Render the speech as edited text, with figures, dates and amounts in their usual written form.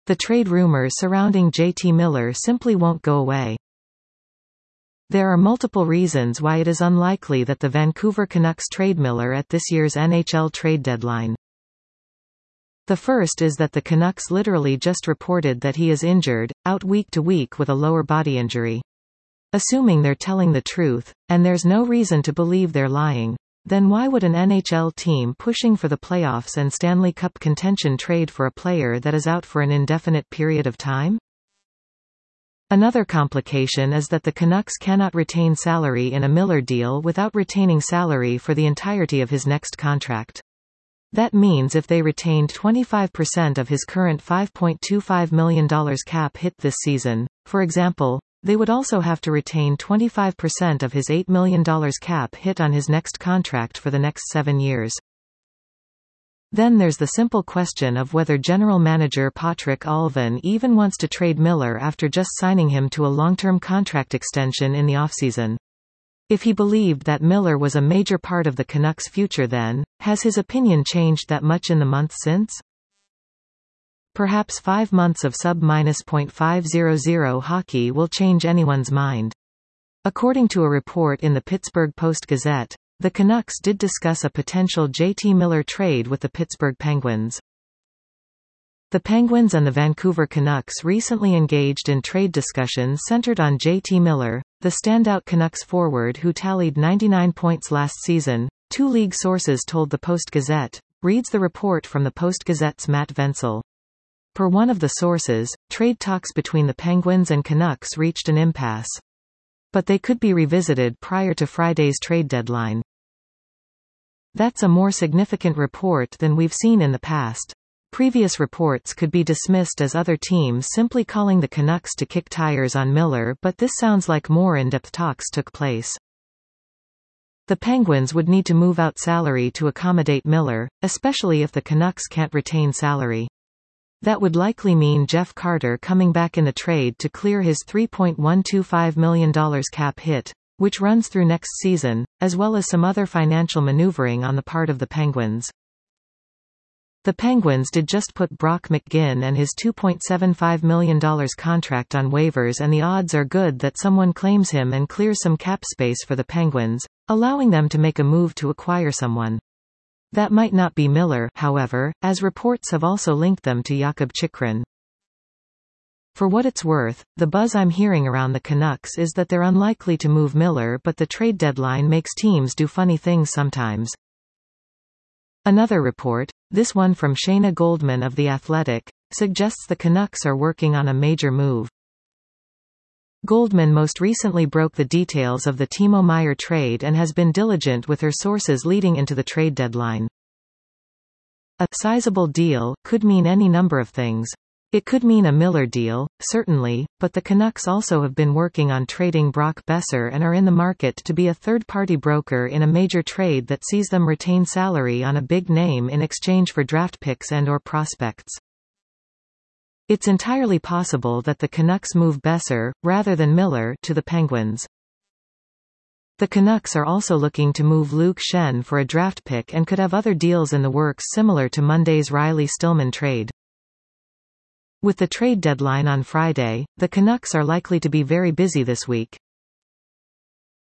The trade rumors surrounding JT Miller simply won't go away. There are multiple reasons why it is unlikely that the Vancouver Canucks trade Miller at this year's NHL trade deadline. The first is that the Canucks literally just reported that he is injured, out week to week with a lower body injury. Assuming they're telling the truth, and there's no reason to believe they're lying, then why would an NHL team pushing for the playoffs and Stanley Cup contention trade for a player that is out for an indefinite period of time? Another complication is that the Canucks cannot retain salary in a Miller deal without retaining salary for the entirety of his next contract. That means if they retained 25% of his current $5.25 million cap hit this season, for example, they would also have to retain 25% of his $8 million cap hit on his next contract for the next 7 years. Then there's the simple question of whether general manager Patrik Allvin even wants to trade Miller after just signing him to a long-term contract extension in the offseason. If he believed that Miller was a major part of the Canucks' future then, has his opinion changed that much in the months since? Perhaps 5 months of sub-.500 hockey will change anyone's mind. According to a report in the Pittsburgh Post-Gazette, the Canucks did discuss a potential JT Miller trade with the Pittsburgh Penguins. The Penguins and the Vancouver Canucks recently engaged in trade discussions centered on JT Miller, the standout Canucks forward who tallied 99 points last season, 2 league sources told the Post-Gazette, reads the report from the Post-Gazette's Matt Vensel. Per one of the sources, trade talks between the Penguins and Canucks reached an impasse. But they could be revisited prior to Friday's trade deadline. That's a more significant report than we've seen in the past. Previous reports could be dismissed as other teams simply calling the Canucks to kick tires on Miller, but this sounds like more in-depth talks took place. The Penguins would need to move out salary to accommodate Miller, especially if the Canucks can't retain salary. That would likely mean Jeff Carter coming back in the trade to clear his $3.125 million cap hit, which runs through next season, as well as some other financial maneuvering on the part of the Penguins. The Penguins did just put Brock McGinn and his $2.75 million contract on waivers, and the odds are good that someone claims him and clears some cap space for the Penguins, allowing them to make a move to acquire someone. That might not be Miller, however, as reports have also linked them to Jakob Chychrun. For what it's worth, the buzz I'm hearing around the Canucks is that they're unlikely to move Miller, but the trade deadline makes teams do funny things sometimes. Another report, this one from Shayna Goldman of The Athletic, suggests the Canucks are working on a major move. Goldman most recently broke the details of the Timo Meier trade and has been diligent with her sources leading into the trade deadline. A sizable deal could mean any number of things. It could mean a Miller deal, certainly, but the Canucks also have been working on trading Brock Besser and are in the market to be a third-party broker in a major trade that sees them retain salary on a big name in exchange for draft picks and/or prospects. It's entirely possible that the Canucks move Besser, rather than Miller, to the Penguins. The Canucks are also looking to move Luke Schenn for a draft pick and could have other deals in the works similar to Monday's Riley Stillman trade. With the trade deadline on Friday, the Canucks are likely to be very busy this week.